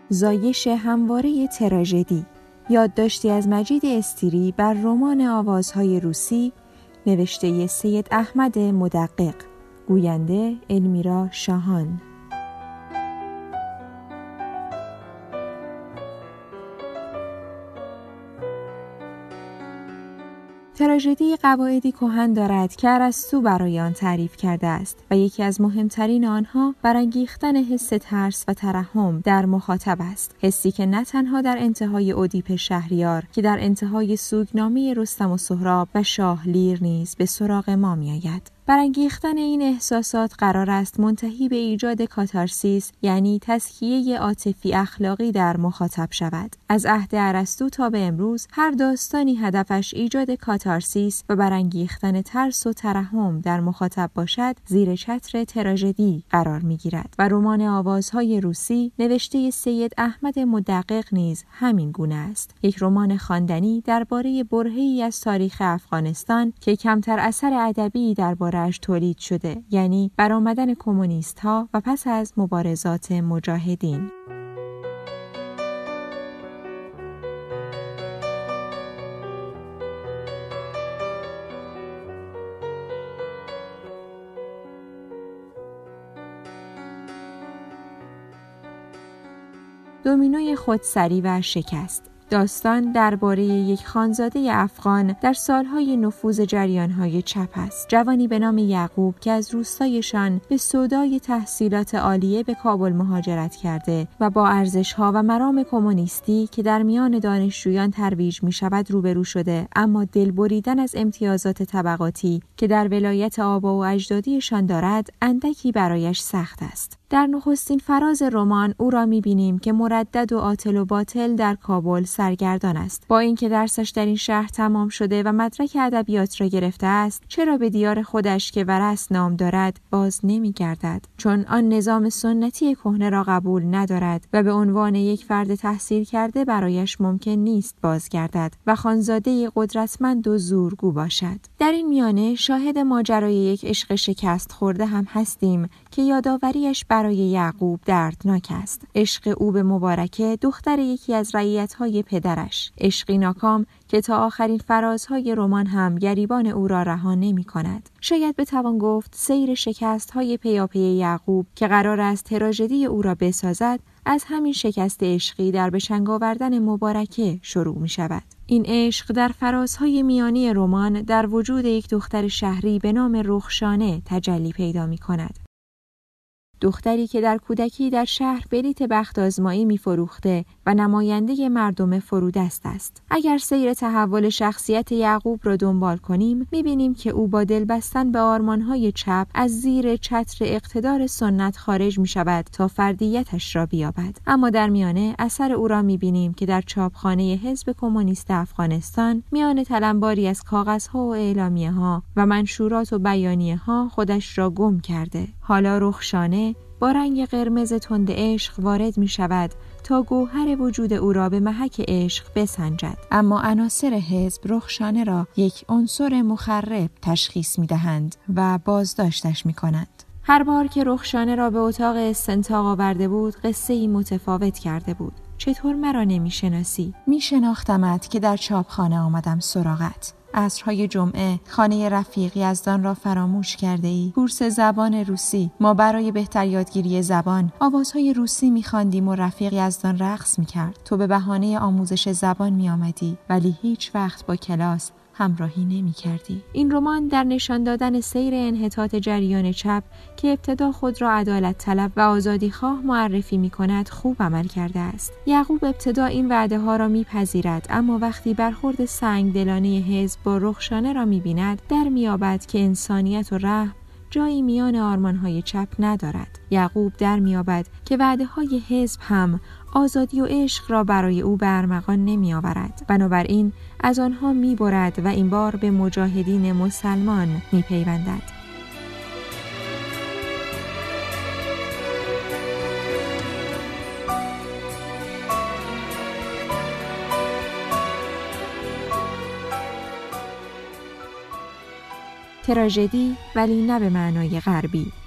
زایش همواره تراژدی. یادداشتی از مجید استیری بر رمان آوازهای روسی نوشته سید احمد مدقق. گوینده المیرا شاهان. تراژدی قواعدی کهن دارد که ارسطو برای آن تعریف کرده است و یکی از مهمترین آنها برانگیختن حس ترس و ترحم در مخاطب است. حسی که نه تنها در انتهای اودیپ شهریار که در انتهای سوگنامه رستم و سهراب و شاه لیر نیز به سراغ ما می‌آید. برانگیختن این احساسات قرار است منتهی به ایجاد کاتارسیس، یعنی تسکیه عاطفی اخلاقی در مخاطب شود. از عهد ارسطو تا به امروز هر داستانی هدفش ایجاد کاتارسیس و برانگیختن ترس و ترحم در مخاطب باشد زیر چتر تراژدی قرار می‌گیرد و رمان آوازهای روسی نوشته سید احمد مدقق نیز همین گونه است. یک رمان خواندنی درباره برهه‌ای از تاریخ افغانستان که کمتر اثر ادبی درباره تولید شده، یعنی برآمدن کمونیست ها و پس از مبارزات مجاهدین. دومینوی خودسری و شکست. داستان درباره یک خانزاده افغان در سالهای نفوذ جریانهای چپ است. جوانی به نام یعقوب که از روستایشان به سودای تحصیلات عالیه به کابل مهاجرت کرده و با ارزش‌ها و مرام کمونیستی که در میان دانشجویان ترویج می‌شود روبرو شده، اما دل بریدن از امتیازات طبقاتی که در ولایت آبا و اجدادیشان دارد اندکی برایش سخت است. در نخستین فراز رمان او را می‌بینیم که مردد و عاطل و باطل در کابل سرگردان است. با اینکه درسش در این شهر تمام شده و مدرک ادبیات را گرفته است، چرا به دیار خودش که ورث نام دارد باز نمی‌گردد؟ چون آن نظام سنتی کهنه را قبول ندارد و به عنوان یک فرد تحصیل کرده برایش ممکن نیست بازگردد و خانزاده قدرتمند و زورگو باشد. در این میانه شاهد ماجرای یک عشق شکست خورده هم هستیم که یادآوریش برای یعقوب دردناک است. عشق او به مبارکه، دختر یکی از رعیت‌های پدرش. عشقی ناکام که تا آخرین فرازهای رمان هم گریبان او را رها نمی‌کند. شاید بتوان گفت سیر شکست‌های پیاپی یعقوب که قرار است تراژدی او را بسازد، از همین شکست عشقی در به چنگ آوردن مبارکه شروع می‌شود. این عشق در فرازهای میانی رمان در وجود یک دختر شهری به نام رخشانه تجلی پیدا می‌کند. دختری که در کودکی در شهر بلیت بخت آزمایی می‌فروخته و نماینده مردم فرودست است. اگر سیر تحول شخصیت یعقوب را دنبال کنیم، می‌بینیم که او با دل بستن به آرمان‌های چپ از زیر چتر اقتدار سنت خارج می‌شود تا فردیتش را بیابد. اما در میانه اثر او را می‌بینیم که در چاپخانه حزب کمونیست افغانستان میان تلمباری از کاغذها و اعلامیه‌ها و منشورات و بیانیه‌ها خودش را گم کرده. حالا رخشانه با رنگ قرمز تند عشق وارد می شود تا گوهر وجود او را به محک عشق بسنجد. اما عناصر حزب رخشانه را یک عنصر مخرب تشخیص می دهند و بازداشتش می کنند. هر بار که رخشانه را به اتاق استنطاق آورده بود، قصه‌ای متفاوت کرده بود. چطور مرا نمی شناسی؟ می شناختمت که در چاپخانه آمدم سراغت. عصرهای جمعه خانه رفیق یزدان را فراموش کرده ای. کورس زبان روسی. ما برای بهتر یادگیری زبان آوازهای روسی می‌خواندیم و رفیق یزدان رقص می‌کرد. تو به بهانه آموزش زبان می‌آمدی ولی هیچ وقت با کلاس همراهی نمی‌کردی. این رمان در نشان دادن سیر انحطاط جریان چپ که ابتدا خود را عدالت طلب و آزادی خواه معرفی می‌کند خوب عمل کرده است. یعقوب ابتدا این وعده ها را می‌پذیرد، اما وقتی برخورد سنگدلانه حزب با رخشانه را می‌بیند، در می‌یابد که انسانیت و رحم جایی میان آرمان‌های چپ ندارد. یعقوب در می‌یابد که وعده‌های حزب هم آزادی و عشق را برای او به ارمغان نمی‌آورد. بنابراین از آنها می‌برد و این بار به مجاهدین مسلمان می‌پیوندد. تراژدی ولی نه به معنای غربی.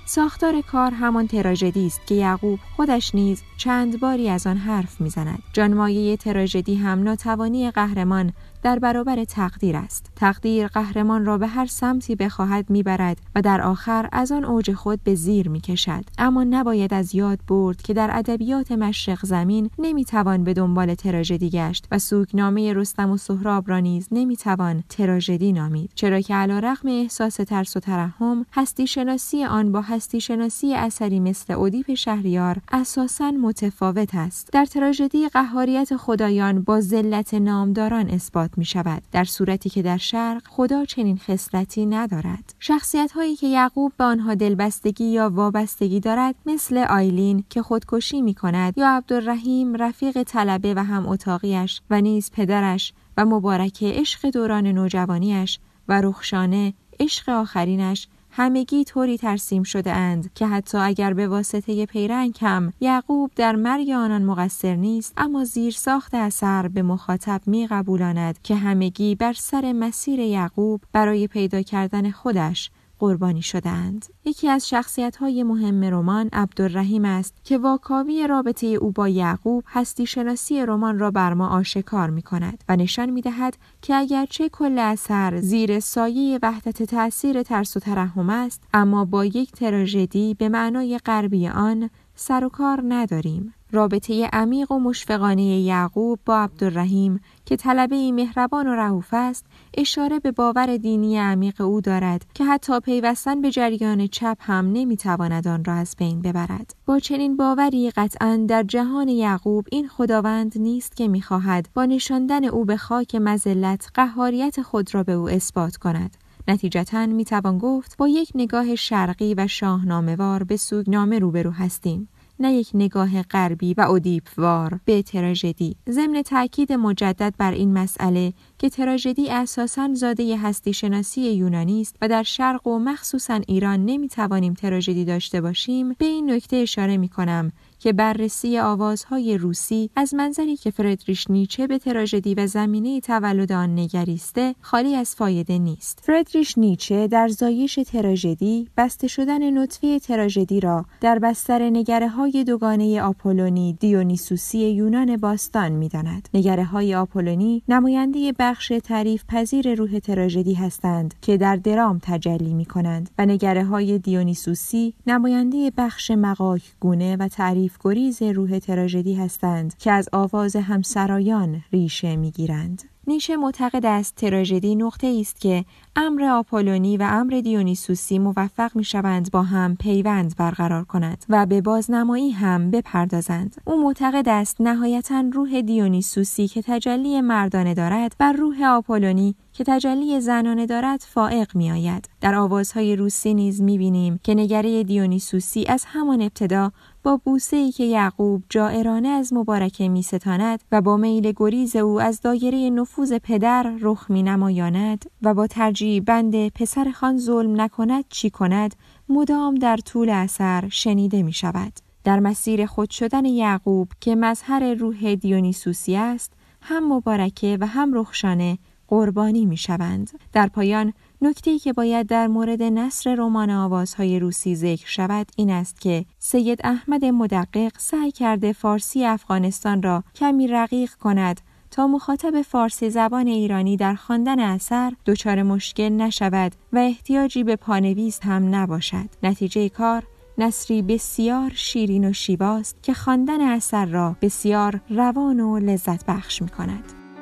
ساختار کار همان تراژدی است که یعقوب خودش نیز چند باری از آن حرف می‌زند. جانمایه تراژدی هم ناتوانی قهرمان در برابر تقدیر است. تقدیر قهرمان را به هر سمتی بخواهد میبرد و در آخر از آن اوج خود به زیر میکشد. اما نباید از یاد برد که در ادبیات مشرق زمین نمیتوان به دنبال تراژدی گشت و سوگنامه رستم و سهراب را نیز نمیتوان تراژدی نامید، چرا که علیرغم احساس ترس و ترحم، هستی شناسی آن با هستی شناسی اثری مثل ادیپ شهریار اساساً متفاوت است. در تراژدی قهاریت خدایان با ذلت نامداران اثبات می شود، در صورتی که در شرق خدا چنین خصلتی ندارد. شخصیت هایی که یعقوب به آنها دلبستگی یا وابستگی دارد مثل آیلین که خودکشی می کند یا عبدالرحیم رفیق طلبه و هم اتاقیش و نیز پدرش و مبارکه عشق دوران نوجوانیش و رخشانه عشق آخرینش همگی طوری ترسیم شده اند که حتی اگر به واسطه پیرنگ هم یعقوب در مرگ آنان مقصر نیست، اما زیر ساخت اثر به مخاطب می قبولاند که همگی بر سر مسیر یعقوب برای پیدا کردن خودش قربانی شدند. یکی از شخصیت‌های مهم رمان عبدالرحیم است که واکاوی رابطه او با یعقوب هستی شناسی رمان را بر ما آشکار می‌کند و نشان می‌دهد که اگرچه کل اثر زیر سایه وحدت تأثیر ترس و ترحم است، اما با یک تراژدی به معنای غربی آن سر و کار نداریم. رابطه عمیق و مشفقانه یعقوب با عبدالرحیم که طلبه‌ای مهربان و رئوف است، اشاره به باور دینی عمیق او دارد که حتی پیوستن به جریان چپ هم نمیتواند آن را از بین ببرد. با چنین باوری قطعاً در جهان یعقوب این خداوند نیست که می‌خواهد با نشاندن او به خاک مذلت قهاریت خود را به او اثبات کند. نتیجتاً میتوان گفت با یک نگاه شرقی و شاهنامه‌وار به سوگنامه روبرو هستیم، نه یک نگاه غربی و ادیپ‌وار به تراژدی. ضمن تأکید مجدد بر این مسئله که تراژدی اساساً زاده هستی شناسی یونانی است و در شرق و مخصوصاً ایران نمیتوانیم تراژدی داشته باشیم، به این نکته اشاره میکنم که بررسی آوازهای روسی از منظری که فردریش نیچه به تراژدی و زمینه تولد آن نگریسته خالی از فایده نیست. فردریش نیچه در زایش تراژدی بسته شدن نطفه تراژدی را در بستر نگره‌های دوگانه آپولونی دیونیسوسی یونان باستان می‌داند. نگره‌های آپولونی نماینده بخش تعریف پذیر روح تراژدی هستند که در درام تجلی می‌کنند و نگره‌های دیونیسوسی نماینده بخش مغاک گونه و تعریف گریز روح تراژدی هستند که از آواز همسرایان ریشه می‌گیرند. نیچه معتقد است تراژدی نقطه‌ای است که امر آپولونی و امر دیونیسوسی موفق می‌شوند با هم پیوند برقرار کنند و به بازنمایی هم بپردازند. او معتقد است نهایتاً روح دیونیسوسی که تجلی مردانه دارد بر روح آپولونی که تجلی زنانه دارد فائق می‌آید. در آوازهای روسی نیز می‌بینیم که نگره دیونیسوسی از همان ابتدا با بوسه‌ای که یعقوب جائرانه از مبارکه می‌ستاند و با میل گریز او از دایره نفوذ پدر رخ می‌نمایاند و با ترجیح بند پسر خان ظلم نکند چی کند مدام در طول اثر شنیده می‌شود. در مسیر خود شدن یعقوب که مظهر روح دیونیسوسی است، هم مبارکه و هم رخشانه قربانی می‌شوند. در پایان نکته‌ای که باید در مورد نثر رمان آوازهای روسی ذکر شود این است که سید احمد مدقق سعی کرده فارسی افغانستان را کمی رقیق کند تا مخاطب فارسی زبان ایرانی در خواندن اثر دچار مشکل نشود و احتیاجی به پانویس هم نباشد. نتیجه کار نثری بسیار شیرین و شیواست که خواندن اثر را بسیار روان و لذت بخش می‌کند.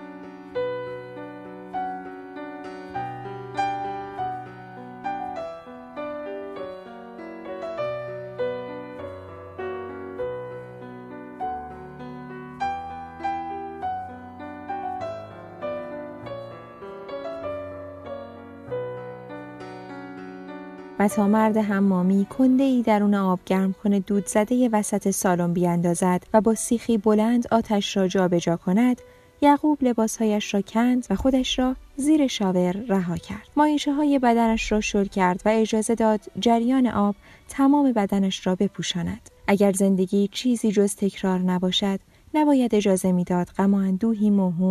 و تا مرد حمامی کنده‌ای درون آب گرم کنه دود زده وسط سالن بیاندازد و با سیخی بلند آتش را جابجا کند، یعقوب لباسهایش را کند و خودش را زیر شاور رها کرد. مایشه‌های بدنش را شل کرد و اجازه داد جریان آب تمام بدنش را بپوشاند. اگر زندگی چیزی جز تکرار نباشد، نباید اجازه میداد غم و اندوهی موهوم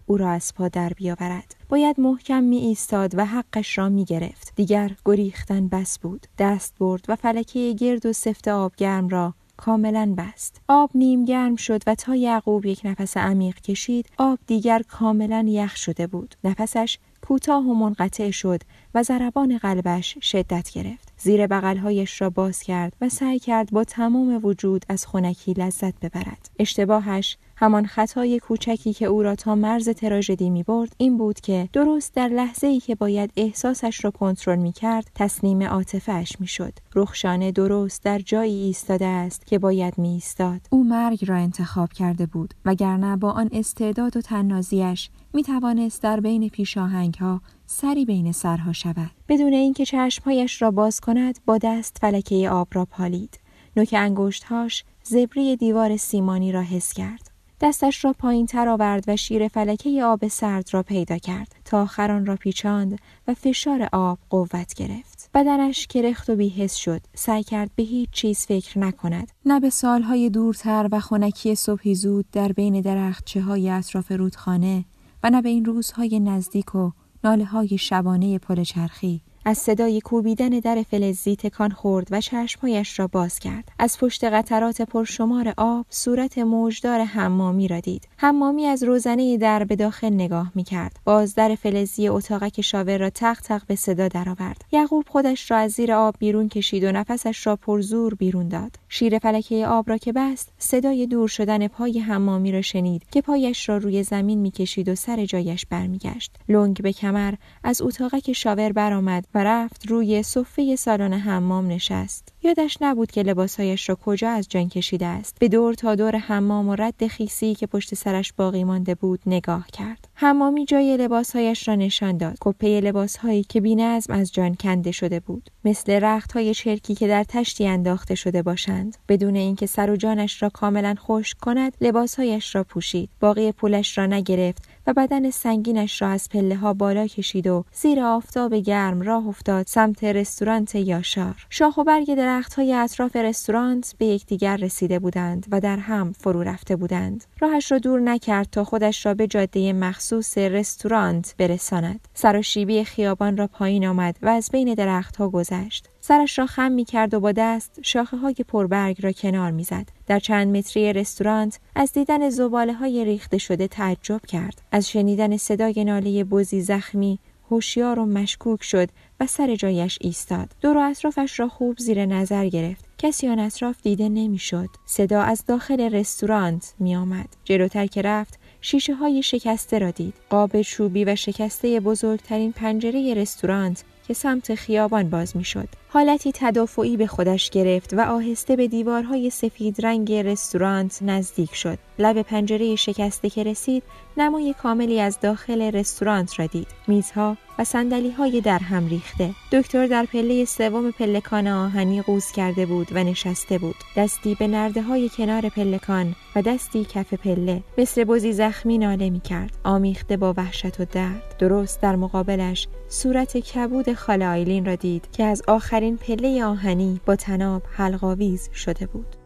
او را از پا در بیاورد. باید محکم می ایستاد و حقش را می گرفت. دیگر گریختن بس بود. دست برد و فلکه گرد و سفت آبگرم را کاملا بست. آب نیم گرم شد و تا یعقوب یک نفس عمیق کشید، آب دیگر کاملا یخ شده بود. نفسش کوتاه و منقطع شد و ضربان قلبش شدت گرفت. زیر بغل‌هایش را باز کرد و سعی کرد با تمام وجود از خنکی لذت ببرد. اشتباهش، همان خطای کوچکی که او را تا مرز تراژدی می‌برد، این بود که درست در لحظه‌ای که باید احساسش را کنترل می‌کرد، تسلیم عاطفه‌اش می‌شد. رخشانه درست در جایی ایستاده است که باید می‌ایستاد. او مرگ را انتخاب کرده بود، وگرنه با آن استعداد و طنازی‌اش می‌توانست در بین پیشاهنگ‌ها سری بین سرها شود. بدون اینکه چشمهایش را باز کند، با دست فلکه آب را پالید. نوک انگشت‌هاش زبری دیوار سیمانی را حس کرد. دستش را پایین تر آورد و شیر فلکه آب سرد را پیدا کرد تا آخر آن را پیچاند و فشار آب قوت گرفت. بدنش کرخت و بی‌حس شد. سعی کرد به هیچ چیز فکر نکند. نه به سالهای دورتر و خنکی صبحی زود در بین درختچه‌های اطراف رودخانه و نه به این روزهای نزدیک و ناله‌های شبانه پل چرخی. از صدای کوبیدن در فلزی تکان خورد و چشمهایش را باز کرد. از پشت قطرات پرشمار آب صورت موجدار حمامی را دید. حمامی از روزنه در به داخل نگاه می‌کرد. باز در فلزی اتاقک شاور را تق تق به صدا درآورد. یعقوب خودش را از زیر آب بیرون کشید و نفسش را پرزور بیرون داد. شیر فلکه آب را که بست، صدای دور شدن پای حمامی را شنید که پایش را روی زمین می‌کشید و سر جایش برمیگشت. لنگ به کمر از اتاقک شاور برآمد و رفت روی صفه سالن حمام نشست. یادش نبود که لباسهایش را کجا از جان کشیده است. به دور تا دور حمام و رد خیسی که پشت سرش باقی مانده بود نگاه کرد. حمامی جای لباسهایش را نشان داد. کپه لباسهایی که بی‌نظم از جان کنده شده بود، مثل رختهای چرکی که در تشتی انداخته شده باشند. بدون اینکه سر و جانش را کاملا خشک کند، لباسهایش را پوشید. باقی پولش را نگرفت و بدن سنگینش را از پله‌ها بالا کشید و زیر آفتاب گرم راه افتاد سمت رستوران یاشار. شاخ و برگ درخت‌های اطراف رستوران به یکدیگر رسیده بودند و در هم فرو رفته بودند. راهش را دور نکرد تا خودش را به جاده مخصوص رستوران برساند. سراشیبی خیابان را پایین آمد و از بین درخت‌ها گذشت. سرش را خم می‌کرد و با دست شاخه‌های پربرگ را کنار می‌زد. در چند متری رستوران از دیدن زباله‌های ریخته شده تعجب کرد. از شنیدن صدای ناله بزی زخمی هوشیار و مشکوک شد و سر جایش ایستاد. دور و اطرافش را خوب زیر نظر گرفت. کسی آن اطراف دیده نمی‌شد. صدا از داخل رستوران می‌آمد. جلوتر که رفت، شیشه‌های شکسته را دید. قاب چوبی و شکسته بزرگترین پنجره رستوران که سمت خیابان باز می‌شد. حالتی تدافعی به خودش گرفت و آهسته به دیوارهای سفید رنگ رستوران نزدیک شد. لب پنجره شکسته که رسید، نمای کاملی از داخل رستوران را دید. میزها و صندلی‌های در هم ریخته. دکتر در پله سوم پلکان آهنی قوز کرده بود و نشسته بود. دستی به نرده‌های کنار پلکان و دستی کف پله. مثل بزی زخمی ناله می‌کرد، آمیخته با وحشت و درد. درست در مقابلش صورت کبود خاله آیلین را دید که از آخرین پله آهنی با طناب حلق‌آویز شده بود.